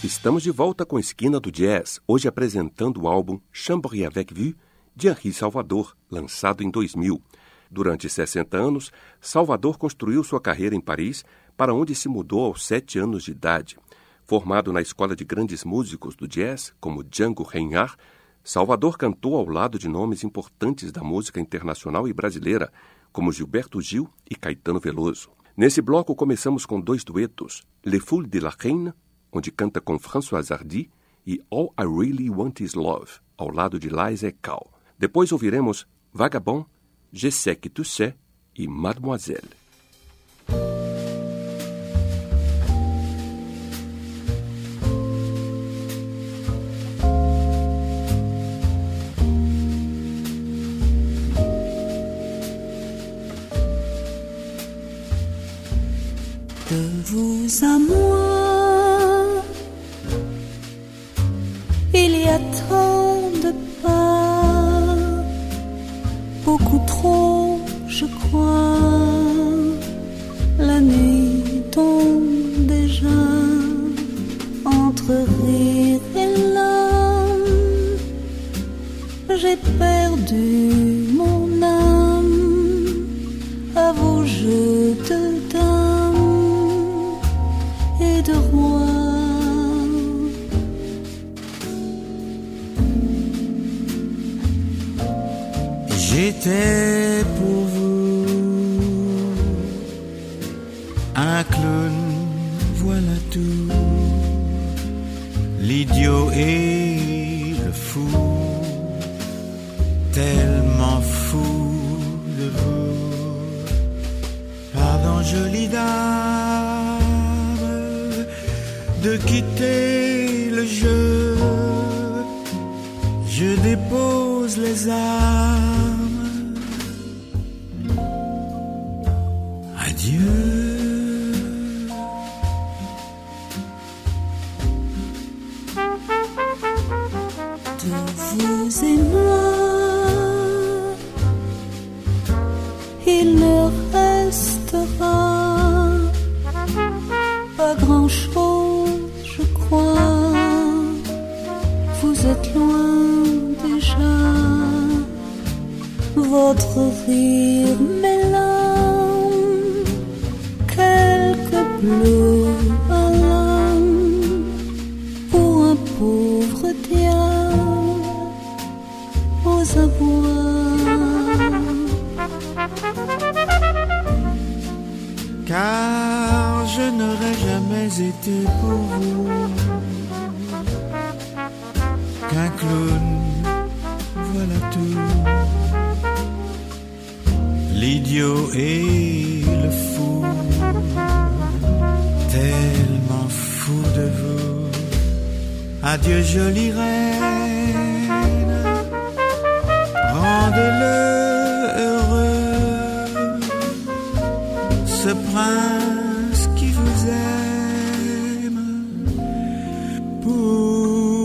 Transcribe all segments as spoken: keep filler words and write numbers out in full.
Estamos de volta com Esquina do Jazz, hoje apresentando o álbum Chambre avec Vue, de Henri Salvador, lançado em dois mil. Durante sessenta anos, Salvador construiu sua carreira em Paris, para onde se mudou aos sete anos de idade. Formado na escola de grandes músicos do jazz, como Django Reinhardt, Salvador cantou ao lado de nomes importantes da música internacional e brasileira, como Gilberto Gil e Caetano Veloso. Nesse bloco começamos com dois duetos, Les Foules de la Reine, onde canta com François Hardy, e All I Really Want Is Love, ao lado de Laïs Ekal. Depois ouviremos Vagabond, Je sais que tu sais e Mademoiselle. De vous à moi, il y a tant de pas, beaucoup trop, je crois. La nuit tombe déjà entre rire et larmes. J'ai perdu mon âme à vos jeux de dames et de rois. J'étais pour vous un clown, voilà tout, l'idiot et le fou, tellement fou de vous. Pardon, jolie dame, de quitter le jeu, je dépose les armes. Adieu. De vous et moi, il ne restera pas grand-chose, je crois. Vous êtes loin déjà, votre rire mélange quelques bleus à l'âme pour un pauvre diable aux abois. Car je n'aurais jamais été pour vous qu'un clown, voilà tout, l'idiot et le fou, tellement fou de vous. Adieu jolie reine, rendez-le heureux, ce prince qui vous aime pour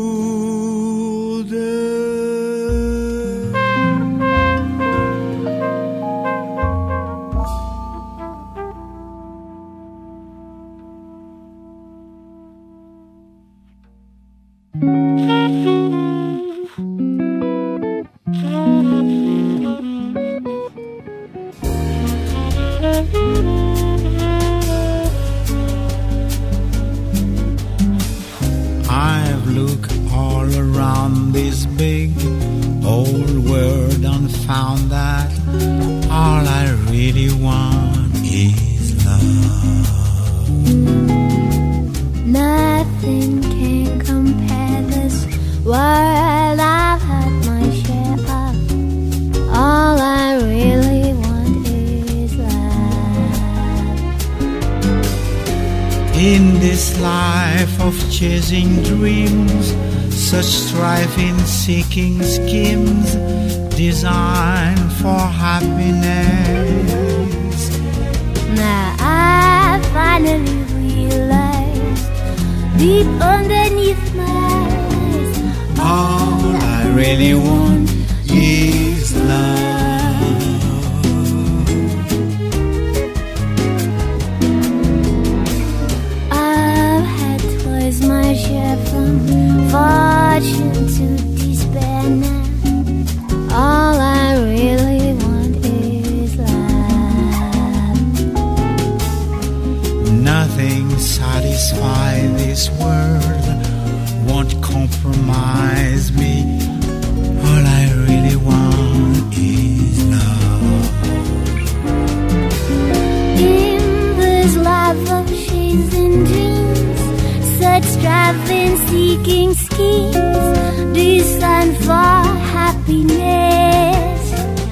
chasing dreams, such strife in seeking schemes designed for happiness. Now I finally realized deep underneath my eyes, all I really want is love. I've had twice my share satisfy this world, won't compromise me. All I really want is love. In this life of shades and dreams, such striving, seeking schemes, designed for happiness.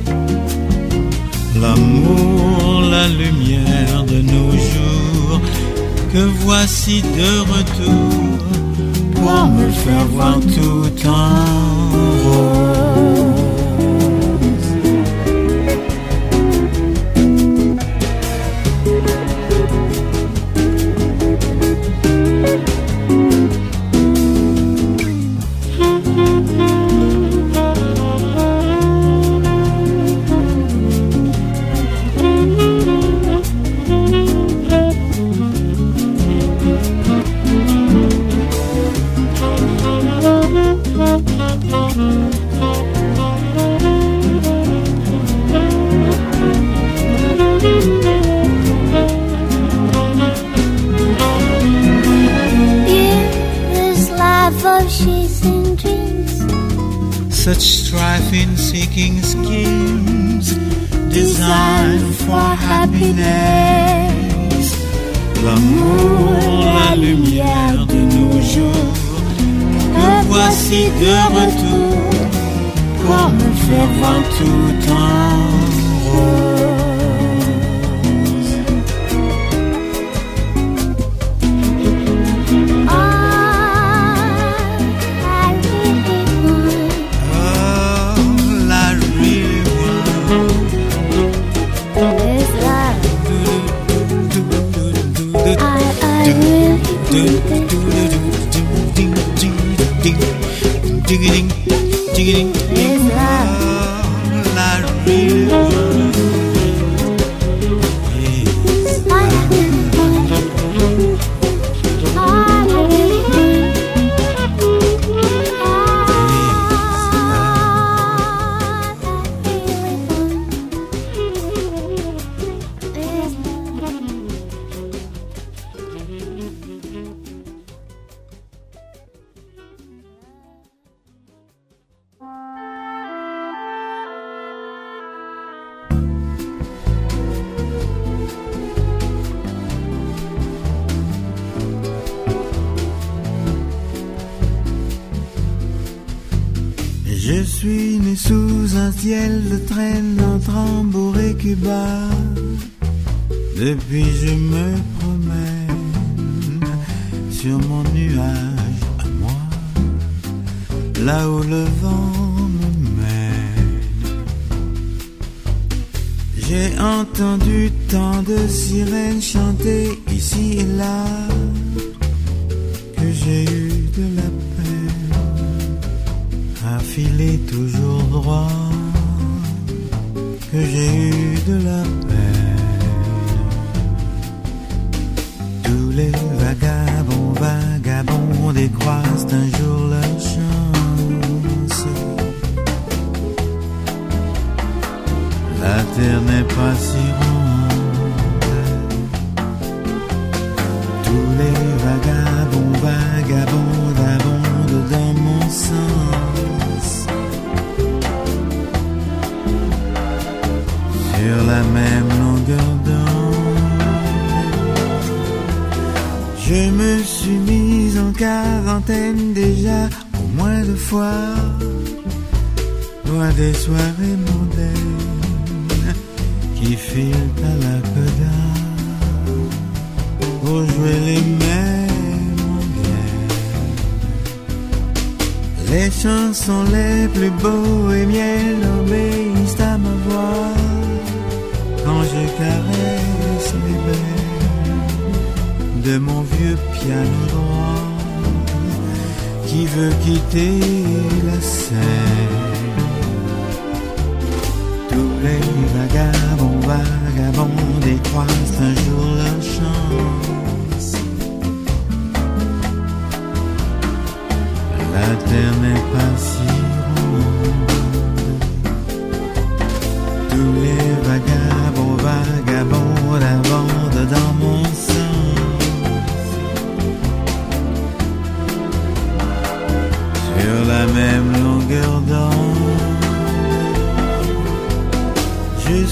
L'amour, la lumière de nos jours, que voici de retour, pour me faire voir tout en rose. Such striving, seeking schemes designed for happiness. L'amour, la lumière de nos jours, que voici de retour, pour me faire voir tout en rose. Ding ding ding ding love, I really want is Je suis né sous un ciel de traîne entre Hambourg et Cuba. Depuis je me promène sur mon nuage à moi, là où le vent me mène. J'ai entendu tant de sirènes chanter ici et là, que j'ai eu de la peine à filer toujours droit, que j'ai eu de la peine. Tous les vagabonds, vagabonds décroissent un jour leur chance. La terre n'est pas si ronde. Tous les vagabonds, vagabonds abondent dans mon sens. Sur la même longueur d'onde, je me suis mise en quarantaine déjà au moins deux fois, loin des soirées mondaines qui filent à la coda pour jouer les mêmes rengaines. Les chansons les plus bohémiennes obéissent à ma voix quand je caresse les baies de mon vieux piano droit qui veut quitter la scène. Tous les vagabonds, vagabonds décroissent un jour leur chance. La terre n'est pas si ronde. Tous les vagabonds, vagabonds abondent dans mon sens.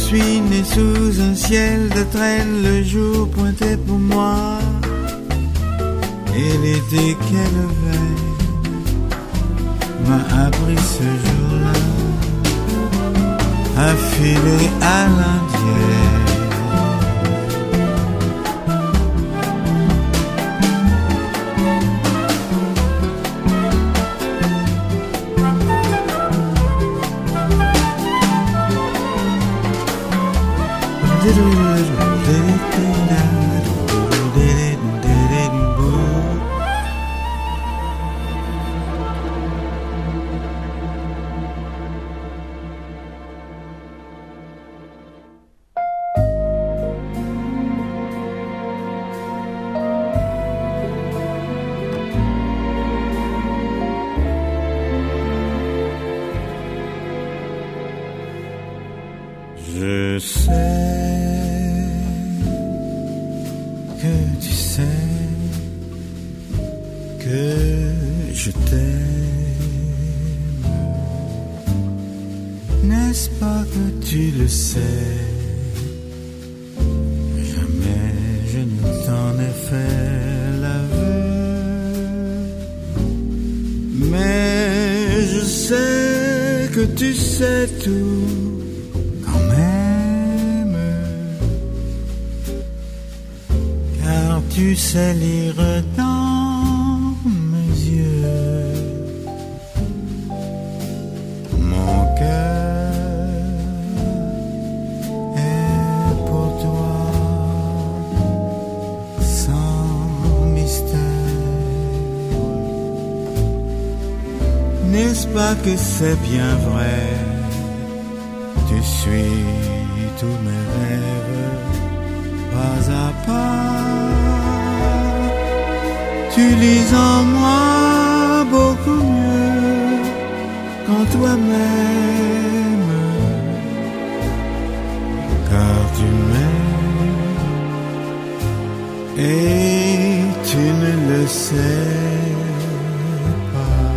suis né sous un ciel de traîne, le jour pointait pour moi. Et l'été qu'elle veille m'a appris ce jour-là à filer à l'indienne. Je sais que tu sais que je t'aime. N'est-ce pas que tu le sais? Jamais je ne t'en ai fait l'aveu. Mais je sais que tu sais tout. Tu sais lire dans mes yeux. Mon cœur est pour toi sans mystère. N'est-ce pas que c'est bien vrai? Tu suis tous mes rêves pas à pas. Tu lis en moi beaucoup mieux qu'en toi-même, car tu m'aimes et tu ne le sais pas.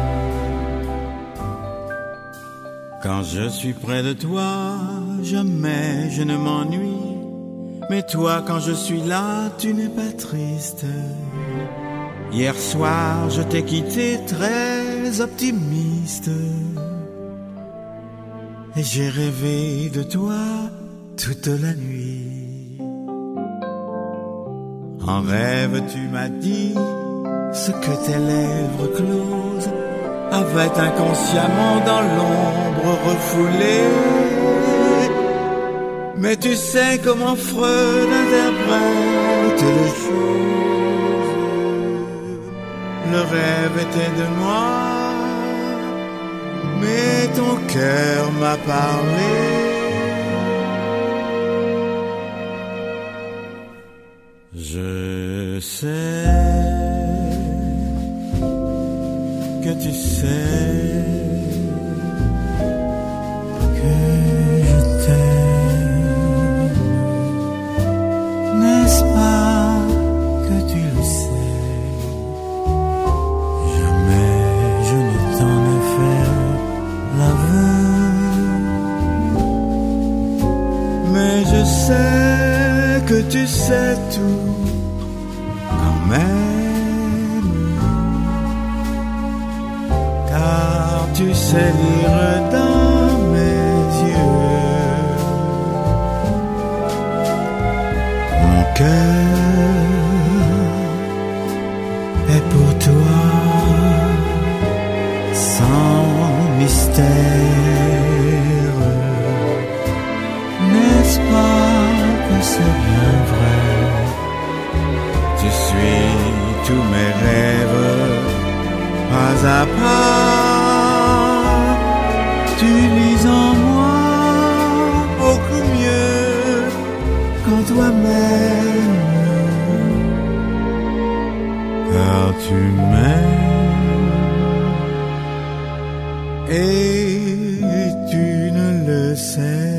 Quand je suis près de toi, jamais je ne m'ennuie. Mais toi, quand je suis là, tu n'es pas triste. Hier soir, je t'ai quitté très optimiste. Et j'ai rêvé de toi toute la nuit. En rêve, tu m'as dit ce que tes lèvres closes avaient inconsciemment dans l'ombre refoulé. Mais tu sais comment Freud interprète les choses. Le rêve était de moi, mais ton cœur m'a parlé. Je sais que tu sais que je t'aime. N'est-ce pas que tu le sais? Jamais je ne t'en ai fait l'aveu. Mais je sais que tu sais tout quand même, car tu sais lire dans mes yeux. Mon cœur est pour toi sans mystère. N'est-ce pas que c'est bien vrai? Tu suis tous mes rêves pas à pas. Tu lis en moi beaucoup mieux qu'en toi-même, car tu m'aimes et tu ne le sais.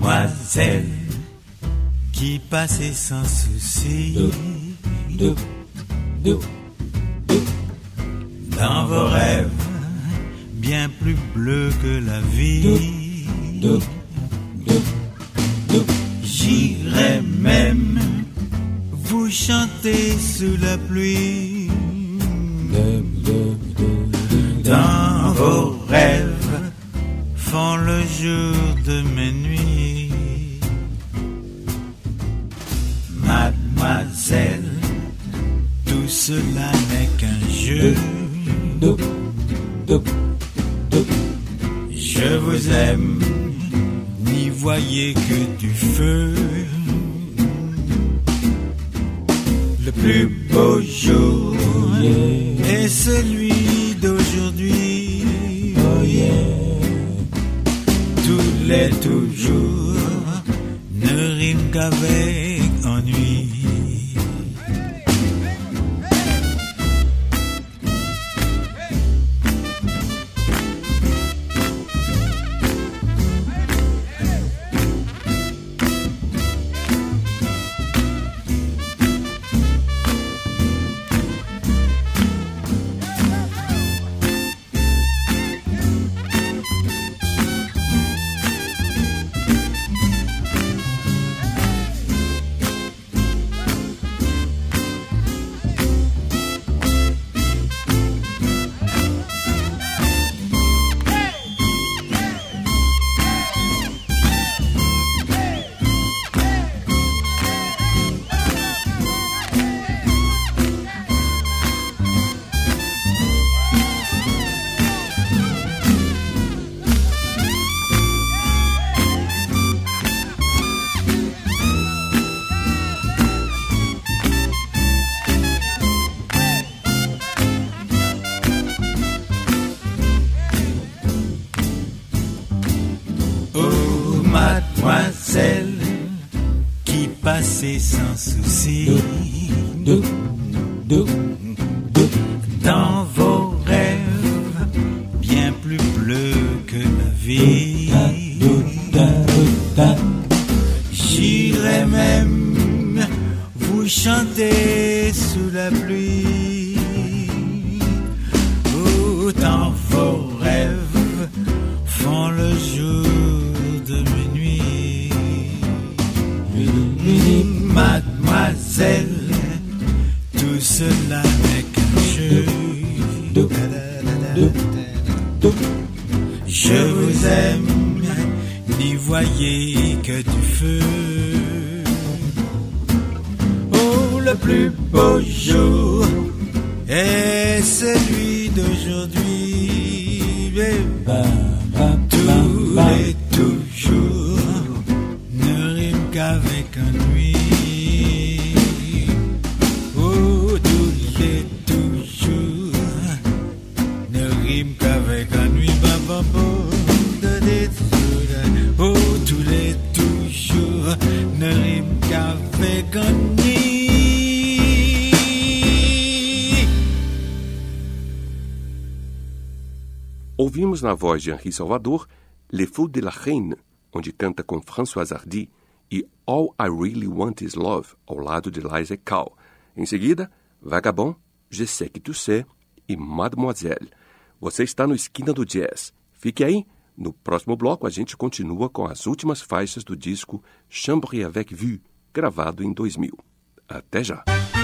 mademoiselle qui passait sans souci do, do, do, dans vos rêves bien plus bleus que la vie. Do, do, do, do. J'irai même vous chanter sous la pluie. Do, do, do, do. Dans vos rêves font le jour de mes nuits. Mademoiselle, tout cela n'est qu'un jeu. Do, do, do. Je vous aime, n'y voyez que du feu. Le plus beau jour oh yeah. est celui d'aujourd'hui. Oh yeah. Tous les toujours ne riment qu'avec ennui. Mademoiselle qui passait sans souci do, do, do, dans vos rêves bien plus bleus que la vie. J'irai même vous chanter sous la pluie. Oh, dans vos rêves font le jour de mes nuits. Mademoiselle, tout cela n'est qu'un jeu. Je vous aime, n'y voyez que du feu. Oh, le plus beau jour est celui d'aujourd'hui. Tous les toujours ne riment qu'avec ennui. Oh, tous les toujours ne riment qu'avec ennui. Oh, tous les toujours ne riment qu'avec ennui. Ouvimos na voz de Henri Salvador Le Feu de la Reine, onde canta com Françoise Hardy, e All I Really Want Is Love, ao lado de Liza Cal. Em seguida, Vagabond, Je sais que tu sais e Mademoiselle. Você está no Esquina do Jazz. Fique aí, no próximo bloco a gente continua com as últimas faixas do disco Chambre avec Vue, gravado em dois mil. Até já!